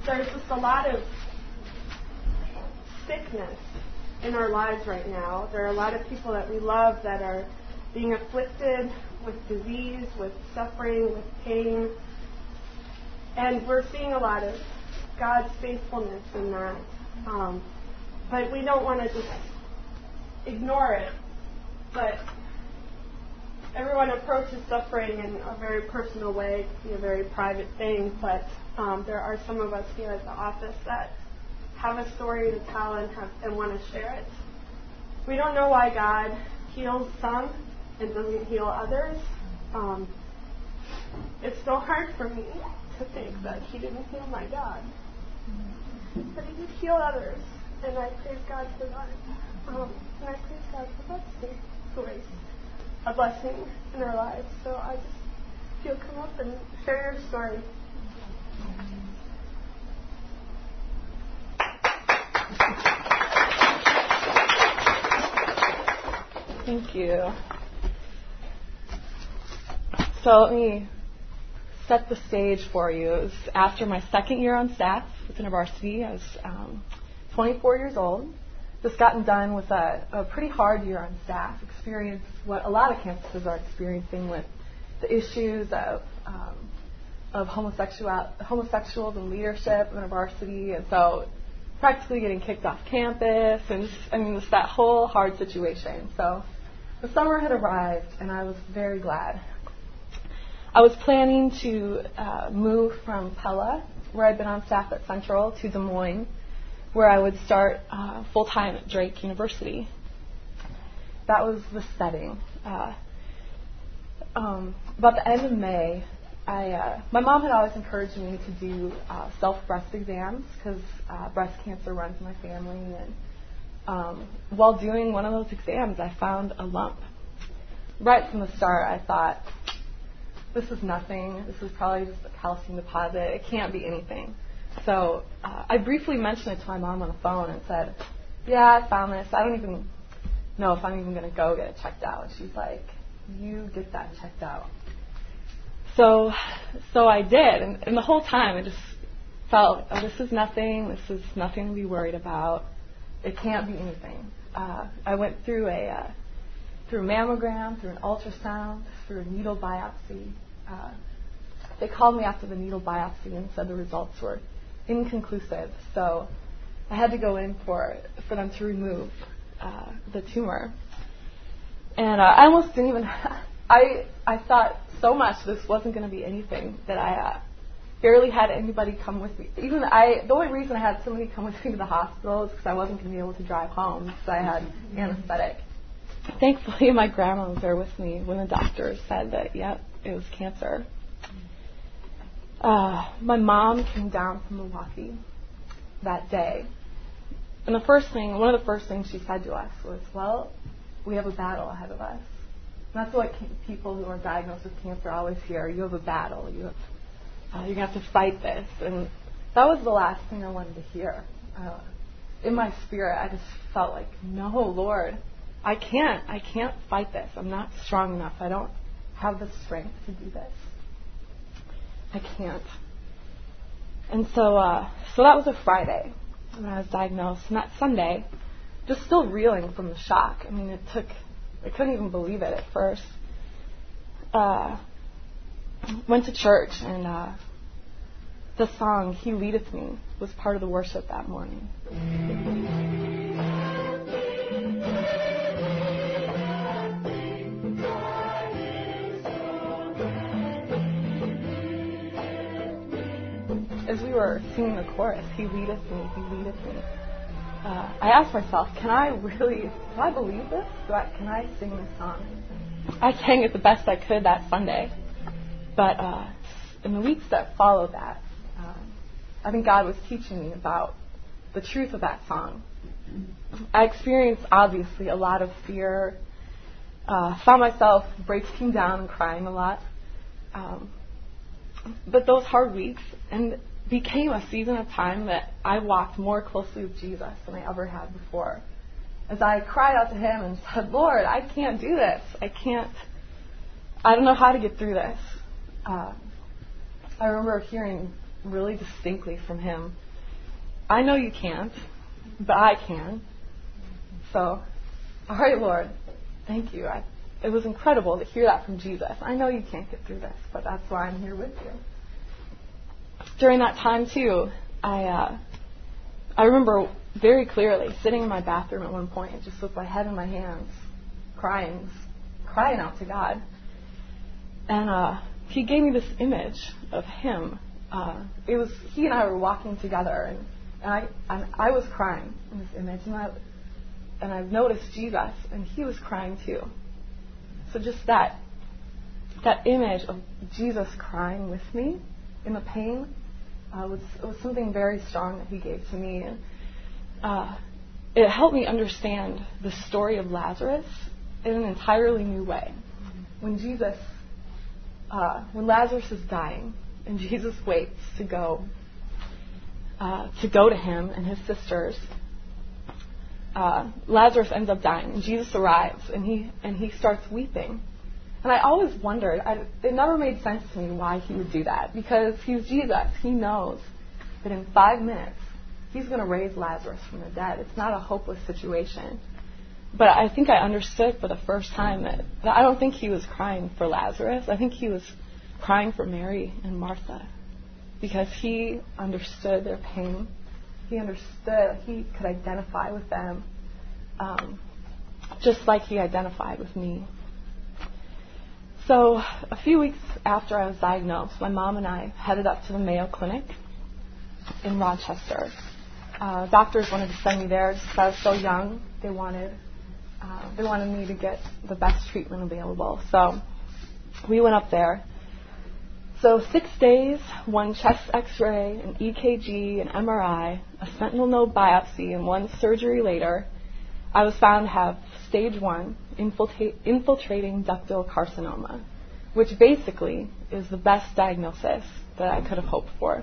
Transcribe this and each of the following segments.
there's just a lot of sickness in our lives right now. There are a lot of people that we love that are being afflicted with disease, with suffering, with pain. And we're seeing a lot of God's faithfulness in that. But we don't want to just ignore it. But everyone approaches suffering in a very personal way. It can be a very private thing. But there are some of us here at the office that have a story to tell and want to share it. We don't know why God heals some and doesn't heal others. It's so hard for me to think that He didn't heal my dad. But He did heal others, and I praise God for that. And I praise God for blessing, who is a blessing in our lives. So I just feel come up and share your story. Thank you. So let me set the stage for you. It was after my second year on staff with InterVarsity. I was 24 years old. Just gotten done with a pretty hard year on staff. Experienced what a lot of campuses are experiencing with the issues of homosexuals and leadership of InterVarsity, and so practically getting kicked off campus, and just that whole hard situation. So the summer had arrived, and I was very glad. I was planning to move from Pella, where I'd been on staff at Central, to Des Moines, where I would start full-time at Drake University. That was the setting. About the end of May, my mom had always encouraged me to do self-breast exams because breast cancer runs in my family. And while doing one of those exams, I found a lump. Right from the start, I thought, this is nothing. This is probably just a calcium deposit. It can't be anything. So I briefly mentioned it to my mom on the phone and said, yeah, I found this. I don't even know if I'm even going to go get it checked out. She's like, you get that checked out. So I did. And the whole time I just felt, oh, this is nothing. This is nothing to be worried about. It can't be anything. I went through a mammogram, through an ultrasound, through a needle biopsy. They called me after the needle biopsy and said the results were inconclusive. So I had to go in for them to remove the tumor. And I almost didn't even... I thought so much this wasn't going to be anything that I barely had anybody come with me. The only reason I had somebody come with me to the hospital is because I wasn't going to be able to drive home because I had anesthetic. Thankfully, my grandma was there with me when the doctor said that, yep, it was cancer. My mom came down from Milwaukee that day. And one of the first things she said to us was, well, we have a battle ahead of us. And that's what people who are diagnosed with cancer always hear. You have a battle. You're going to have to fight this. And that was the last thing I wanted to hear. In my spirit, I just felt like, no, Lord, I can't fight this. I'm not strong enough. I don't have the strength to do this. I can't. And so that was a Friday when I was diagnosed. And that Sunday, just still reeling from the shock. I couldn't even believe it at first. Went to church, and the song "He Leadeth Me" was part of the worship that morning. As we were singing the chorus, "He leadeth me, He leadeth me," I asked myself, do I believe this? Can I sing this song? I sang it the best I could that Sunday. But in the weeks that followed that, I think God was teaching me about the truth of that song. I experienced, obviously, a lot of fear. Found myself breaking down and crying a lot. But those hard weeks became a season of time that I walked more closely with Jesus than I ever had before. As I cried out to Him and said, Lord, I can't do this. I don't know how to get through this. I remember hearing really distinctly from him, I know you can't, but I can. So, all right, Lord, thank you. It was incredible to hear that from Jesus. I know you can't get through this, but that's why I'm here with you. During that time, too, I remember very clearly sitting in my bathroom at one point, just with my head in my hands, crying out to God. And he gave me this image of him. It was he and I were walking together, and I was crying in this image, and I noticed Jesus, and he was crying too. So just that image of Jesus crying with me in the pain was something very strong that he gave to me, and it helped me understand the story of Lazarus in an entirely new way. When Lazarus is dying, and Jesus waits to go to him and his sisters, Lazarus ends up dying, and Jesus arrives, and he starts weeping. And I always wondered, it never made sense to me why he would do that, because he's Jesus. He knows that in 5 minutes, he's going to raise Lazarus from the dead. It's not a hopeless situation. But I think I understood for the first time that I don't think he was crying for Lazarus. I think he was crying for Mary and Martha, because he understood their pain. He understood, he could identify with them, just like he identified with me. So a few weeks after I was diagnosed, my mom and I headed up to the Mayo Clinic in Rochester. Doctors wanted to send me there just because I was so young. They wanted me to get the best treatment available. So we went up there. So 6 days, 1 chest x-ray, an EKG, an MRI, a sentinel node biopsy, and 1 surgery later, I was found to have stage 1 infiltrating ductal carcinoma, which basically is the best diagnosis that I could have hoped for.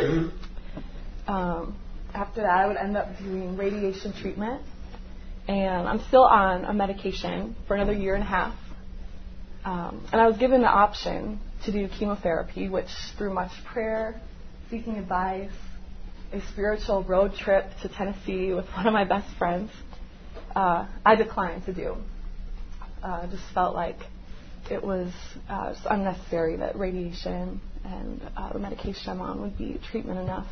After that, I would end up doing radiation treatment, and I'm still on a medication for another 1.5 years. And I was given the option to do chemotherapy, which through much prayer, seeking advice, a spiritual road trip to Tennessee with one of my best friends, I declined to do. Just felt like it was just unnecessary, that radiation and the medication I'm on would be treatment enough.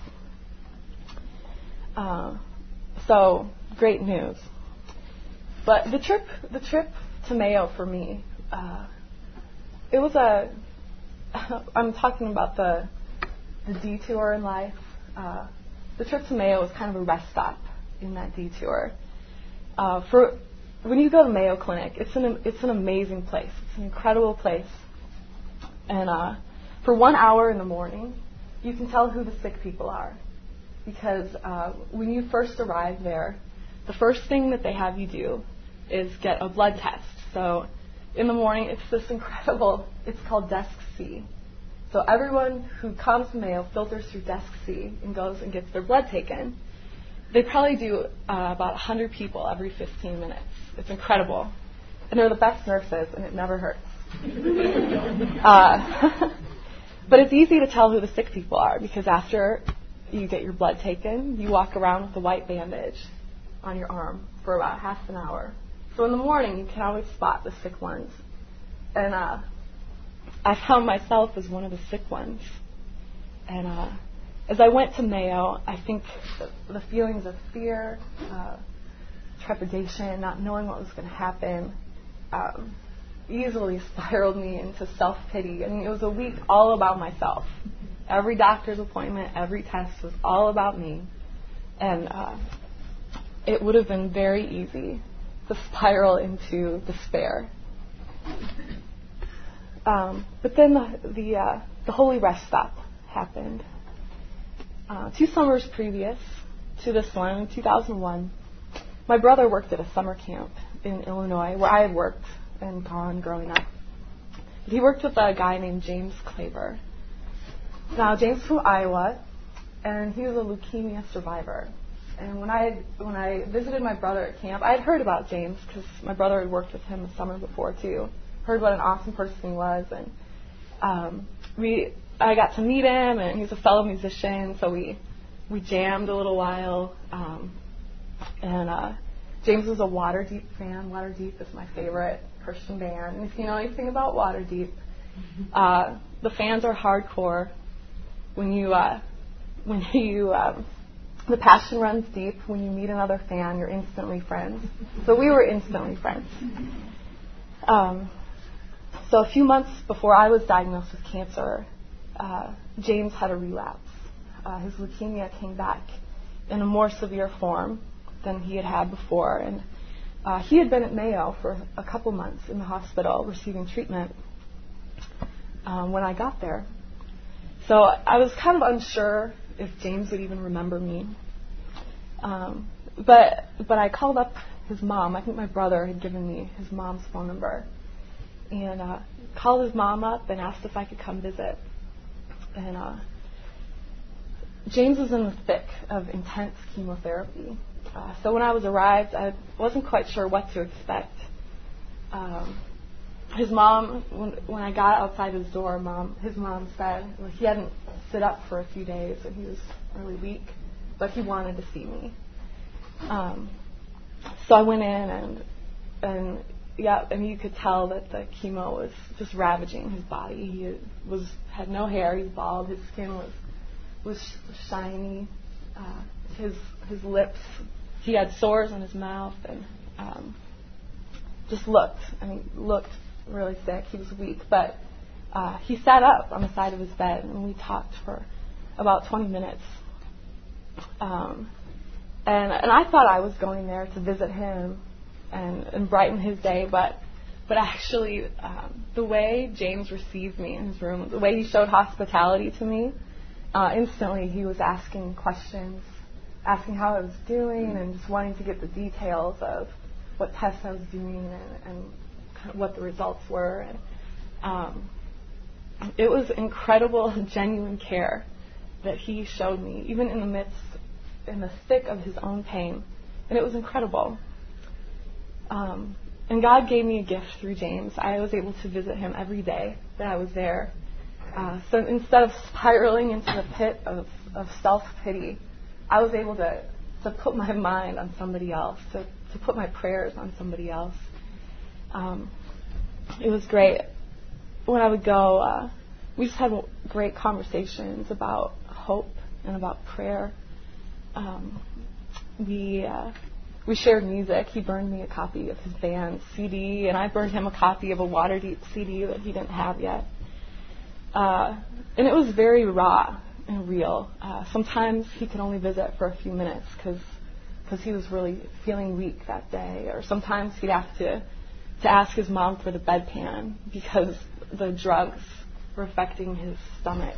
So great news. But the trip to Mayo for me, it was I'm talking about the detour in life. The trip to Mayo was kind of a rest stop in that detour. For when you go to Mayo Clinic, it's an amazing place. It's an incredible place. And for 1 hour in the morning, you can tell who the sick people are, because when you first arrive there, the first thing that they have you do is get a blood test. So in the morning, it's this incredible, it's called Desk C. So everyone who comes to Mayo filters through Desk C and goes and gets their blood taken. They probably do about 100 people every 15 minutes. It's incredible. And they're the best nurses, and it never hurts. But it's easy to tell who the sick people are, because after you get your blood taken, you walk around with a white bandage on your arm for about half an hour. So in the morning, you can always spot the sick ones. And I found myself as one of the sick ones. And as I went to Mayo, I think the feelings of fear, trepidation, not knowing what was going to happen, easily spiraled me into self-pity. I mean, it was a week all about myself. Every doctor's appointment, every test was all about me. And it would have been very easy to spiral into despair. But then the Holy Rest Stop happened. 2 summers previous to this one, in 2001, my brother worked at a summer camp in Illinois, where I had worked and gone growing up. He worked with a guy named James Claver. Now, James is from Iowa, and he was a leukemia survivor. And when I visited my brother at camp, I had heard about James because my brother had worked with him the summer before too. Heard what an awesome person he was, and I got to meet him, and he's a fellow musician, so we jammed a little while. And James was a Waterdeep fan. Waterdeep is my favorite Christian band. And if you know anything about Waterdeep, the fans are hardcore. The passion runs deep. When you meet another fan, you're instantly friends. So we were instantly friends. So a few months before I was diagnosed with cancer, James had a relapse. His leukemia came back in a more severe form than he had before. And he had been at Mayo for a couple months in the hospital receiving treatment when I got there. So I was kind of unsure if James would even remember me. But I called up his mom. I think my brother had given me his mom's phone number. And called his mom up and asked if I could come visit. And James was in the thick of intense chemotherapy. So when I arrived, I wasn't quite sure what to expect. His mom, when I got outside his door, his mom said he hadn't sit up for a few days and he was really weak, but he wanted to see me. So I went in and you could tell that the chemo was just ravaging his body. He had no hair, he was bald, his skin was shiny, his lips, he had sores on his mouth, and just looked really sick. He was weak, but he sat up on the side of his bed, and we talked for about 20 minutes. And I thought I was going there to visit him and brighten his day, but actually the way James received me in his room, the way he showed hospitality to me, instantly he was asking questions, asking how I was doing, and just wanting to get the details of what tests I was doing and kind of what the results were. And it was incredible, genuine care that he showed me, even in the thick of his own pain. And it was incredible. And God gave me a gift through James. I was able to visit him every day that I was there. So instead of spiraling into the pit of self-pity, I was able to put my mind on somebody else, to put my prayers on somebody else. It was great. When I would go, we just had great conversations about hope and about prayer. We shared music. He burned me a copy of his band's CD, and I burned him a copy of a Waterdeep CD that he didn't have yet. And it was very raw and real. Sometimes he could only visit for a few minutes because he was really feeling weak that day. Or sometimes he'd have to ask his mom for the bedpan because the drugs were affecting his stomach.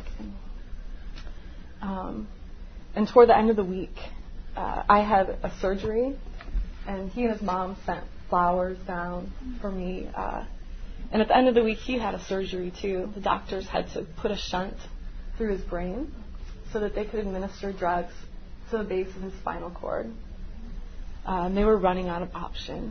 And toward the end of the week, I had a surgery, and he and his mom sent flowers down for me. And at the end of the week, he had a surgery too. The doctors had to put a shunt through his brain so that they could administer drugs to the base of his spinal cord. And they were running out of options.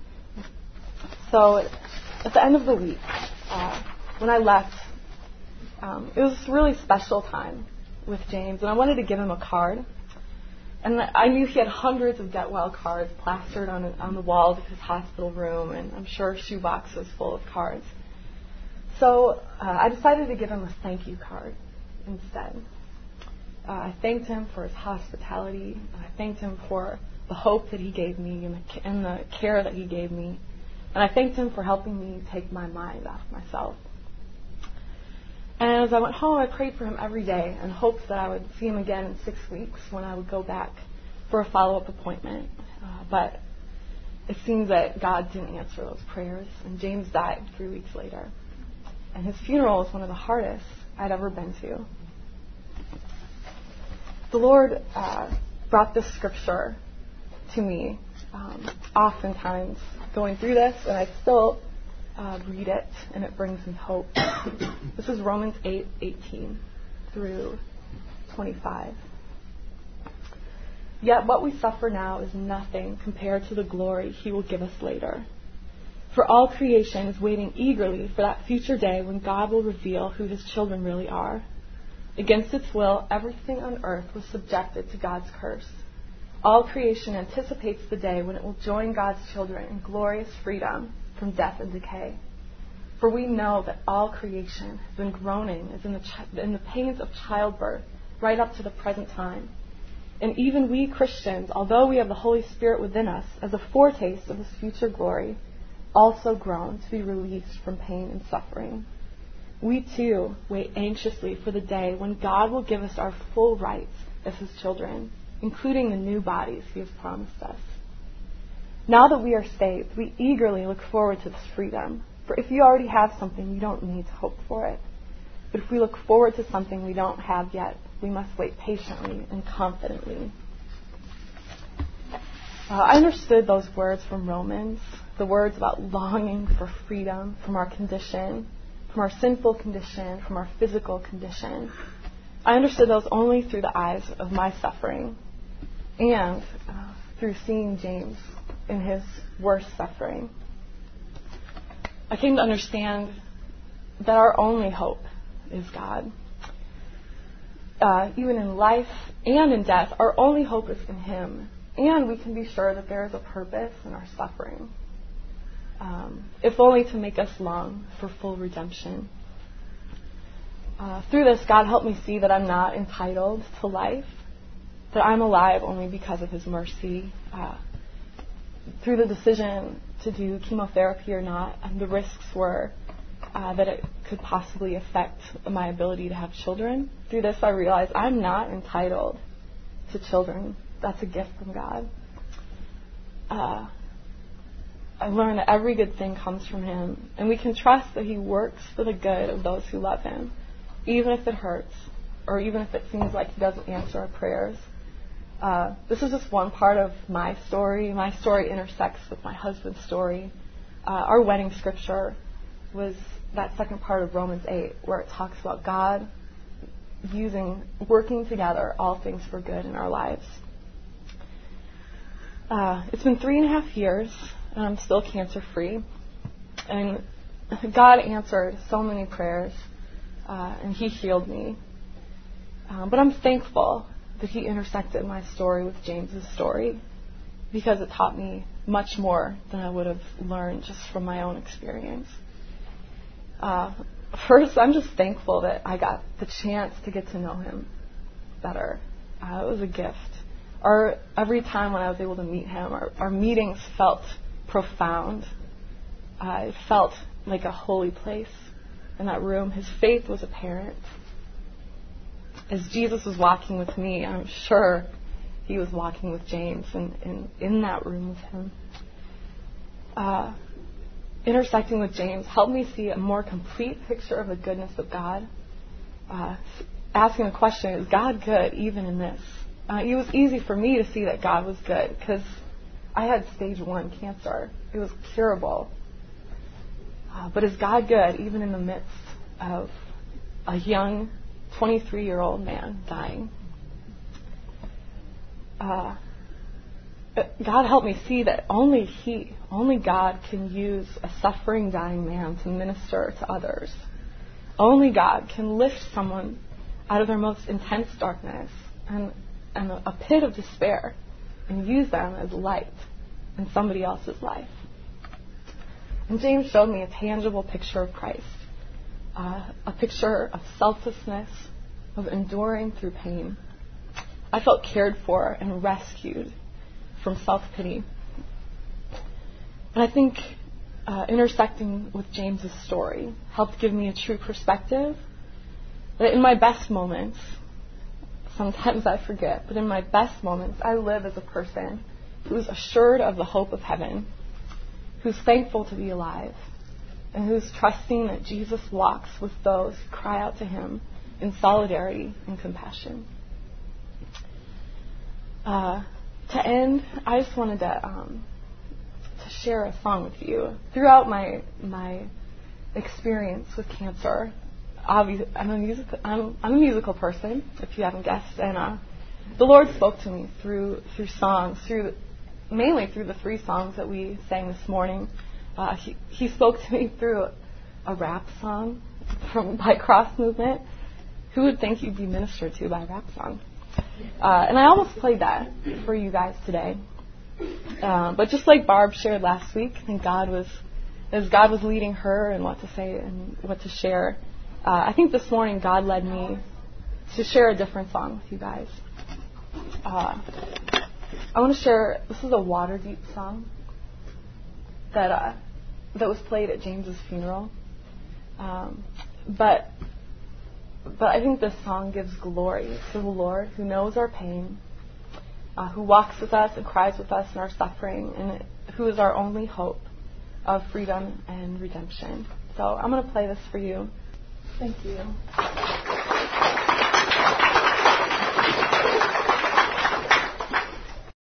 So at the end of the week, when I left, it was a really special time with James, and I wanted to give him a card. And I knew he had hundreds of Get Well cards plastered on the walls of his hospital room, and I'm sure shoeboxes full of cards. So I decided to give him a thank you card instead. I thanked him for his hospitality. I thanked him for the hope that he gave me and the care that he gave me. And I thanked him for helping me take my mind off myself. And as I went home, I prayed for him every day and hoped that I would see him again in 6 weeks when I would go back for a follow-up appointment. But it seems that God didn't answer those prayers, and James died 3 weeks later. And his funeral was one of the hardest I'd ever been to. The Lord brought this scripture to me oftentimes going through this, and I still read it, and it brings me hope. This is Romans 8:18 through 25. Yet what we suffer now is nothing compared to the glory he will give us later. For all creation is waiting eagerly for that future day when God will reveal who his children really are. Against its will, everything on earth was subjected to God's curse. All creation anticipates the day when it will join God's children in glorious freedom from death and decay. For we know that all creation has been groaning as in the pains of childbirth right up to the present time. And even we Christians, although we have the Holy Spirit within us as a foretaste of His future glory, also groan to be released from pain and suffering. We too wait anxiously for the day when God will give us our full rights as His children, including the new bodies He has promised us. Now that we are saved, we eagerly look forward to this freedom. For if you already have something, you don't need to hope for it. But if we look forward to something we don't have yet, we must wait patiently and confidently. I understood those words from Romans, the words about longing for freedom from our condition, from our sinful condition, from our physical condition. I understood those only through the eyes of my suffering and through seeing James in his worst suffering. I came to understand that our only hope is God. Even in life and in death, our only hope is in Him. And we can be sure that there is a purpose in our suffering, if only to make us long for full redemption. Through this, God helped me see that I'm not entitled to life, that I'm alive only because of His mercy. Through the decision to do chemotherapy or not, the risks were that it could possibly affect my ability to have children. Through this, I realized I'm not entitled to children. That's a gift from God. I learned that every good thing comes from Him, and we can trust that He works for the good of those who love Him, even if it hurts, or even if it seems like He doesn't answer our prayers. This is just one part of my story. My story intersects with my husband's story. Our wedding scripture was that second part of Romans 8, where it talks about God working together all things for good in our lives. It's been 3.5 years, and I'm still cancer-free. And God answered so many prayers, and He healed me. But I'm thankful that He intersected my story with James's story, because it taught me much more than I would have learned just from my own experience. First, I'm just thankful that I got the chance to get to know Him better. It was a gift. Every time when I was able to meet Him, our meetings felt profound. It felt like a holy place in that room. His faith was apparent. As Jesus was walking with me, I'm sure He was walking with James in that room with him. Intersecting with James helped me see a more complete picture of the goodness of God. Asking the question, is God good even in this? It was easy for me to see that God was good because I had stage 1 cancer. It was curable. But is God good even in the midst of a young 23-year-old man dying? God helped me see that only God can use a suffering, dying man to minister to others. Only God can lift someone out of their most intense darkness and a pit of despair and use them as light in somebody else's life. And James showed me a tangible picture of Christ, a picture of selflessness, of enduring through pain. I felt cared for and rescued from self-pity. And I think intersecting with James's story helped give me a true perspective that in my best moments, sometimes I forget, but in my best moments, I live as a person who is assured of the hope of heaven, who's thankful to be alive, and who's trusting that Jesus walks with those who cry out to Him in solidarity and compassion. To end, I just wanted to share a song with you. Throughout my experience with cancer, obviously, I'm a musical person, if you haven't guessed, and the Lord spoke to me through songs, mainly through the 3 songs that we sang this morning. He spoke to me through a rap song by Cross Movement, who would think you'd be ministered to by a rap song? And I almost played that for you guys today. But just like Barb shared last week, I think as God was leading her and what to say and what to share, I think this morning God led me to share a different song with you guys. I want to share, this is a Waterdeep song that was played at James's funeral. But I think this song gives glory to the Lord who knows our pain, who walks with us and cries with us in our suffering, and who is our only hope of freedom and redemption. So I'm going to play this for you. Thank you.